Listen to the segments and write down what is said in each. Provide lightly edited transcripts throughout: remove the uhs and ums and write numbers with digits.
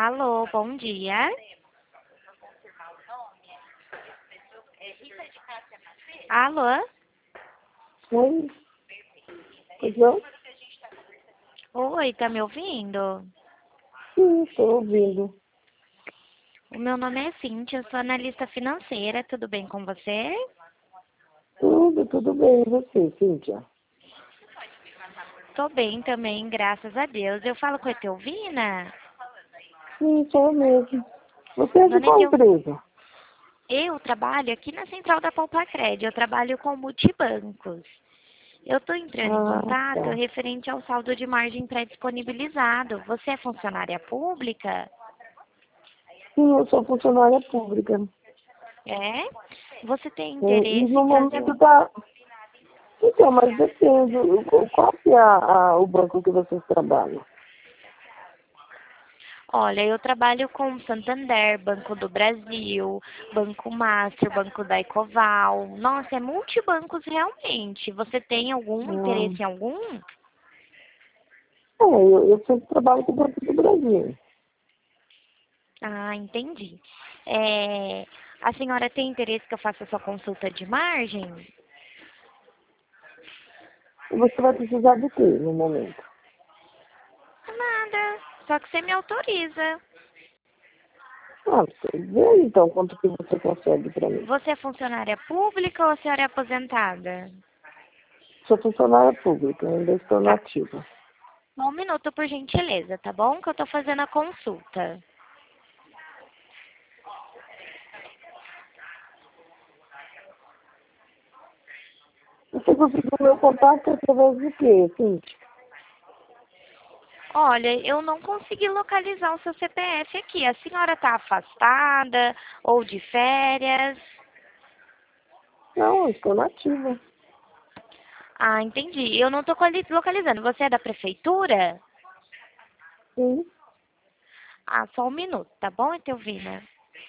Alô, bom dia. Alô? Oi, pois não? Oi, tá me ouvindo? Sim, estou ouvindo. O meu nome é Cíntia, eu sou analista financeira, tudo bem com você? Tudo bem. E você, Cíntia? Tô bem também, graças a Deus. Eu falo com a Etelvina? Sim, sou eu mesmo. Você é de Dona qual Etel, empresa? eu trabalho aqui na Central da Poupa-Crédito, eu trabalho com multibancos. Eu tô entrando em Ah, contato tá. referente ao saldo de margem pré-disponibilizado. Você é funcionária pública? Sim, eu sou funcionária pública. É? Você tem E interesse no em fazer momento um... tá... Então, mas depende. Qual que é o banco que vocês trabalham? Olha, eu trabalho com Santander, Banco do Brasil, Banco Master, Banco da Ecoval. Nossa, é multibancos realmente. Você tem algum Ah, interesse em algum? eu sempre trabalho com o Banco do Brasil. Ah, entendi. É, a senhora tem interesse que eu faça sua consulta de margem? E você vai precisar de quê no momento? Nada, só que você me autoriza. Ah, você vê então quanto que você consegue para mim. Você é funcionária pública ou a senhora é aposentada? Sou funcionária pública, ainda estou Tá. nativa. Só um minuto, por gentileza, tá bom? Que eu tô fazendo a consulta. Você conseguiu meu contato através de quê, Cintia? Olha, eu não consegui localizar o seu CPF aqui. A senhora está afastada ou de férias? Não, eu estou nativa. Ah, entendi. Eu não estou localizando. Você é da prefeitura? Sim. Ah, só um minuto, tá bom, Etelvina?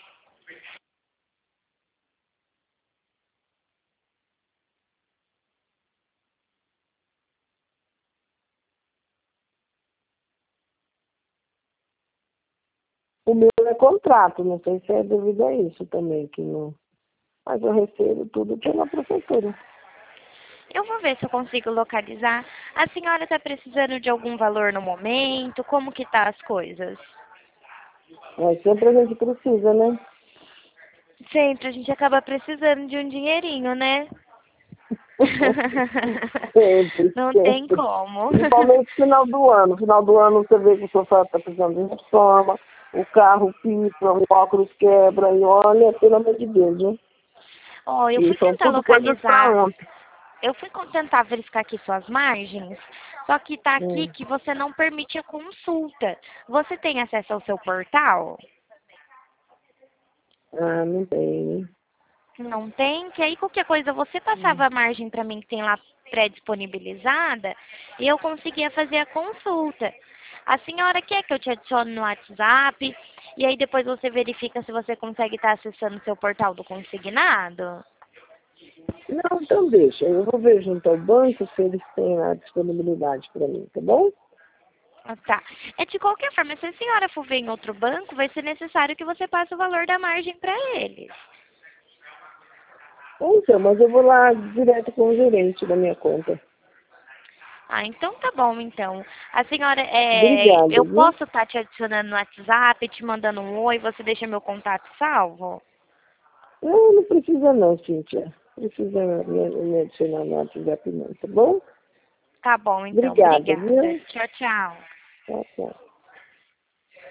O meu é contrato, não sei se é devido a isso também, que não. Mas eu recebo tudo pela prefeitura. Eu vou ver se eu consigo localizar. A senhora está precisando de algum valor no momento? Como que tá as coisas? Mas sempre a gente precisa, né? Sempre a gente acaba precisando de um dinheirinho, né? Sempre, Não tem sempre. como. Principalmente no final do ano. No final do ano você vê que o sofá está precisando de reforma, o carro pipa, o óculos quebra, e olha, pelo amor de Deus, né? Ó, eu E fui são tentar tudo coisas localizar. para ontem. Eu fui tentar verificar aqui suas margens, só que tá aqui Hum. que você não permite a consulta. Você tem acesso ao seu portal? Ah, não tem, né? Não tem? Que aí qualquer coisa você passava a margem para mim que tem lá pré-disponibilizada e eu conseguia fazer a consulta. A senhora quer que eu te adicione no WhatsApp e aí depois você verifica se você consegue estar acessando o seu portal do consignado? Não, então deixa. Eu vou ver junto ao banco se eles têm a disponibilidade para mim, tá bom? Ah, tá. É de qualquer forma, se a senhora for ver em outro banco, vai ser necessário que você passe o valor da margem para eles. Então, mas eu vou lá direto com o gerente da minha conta. Ah, então tá bom, então. A senhora, Obrigada, eu viu? posso estar te adicionando no WhatsApp, te mandando um oi, você deixa meu contato salvo? Não, não precisa não, Cíntia. Precisa me adicionar no WhatsApp não, tá bom? Tá bom, então. Obrigada, Obrigada. viu? Tchau, tchau. Tchau, tchau.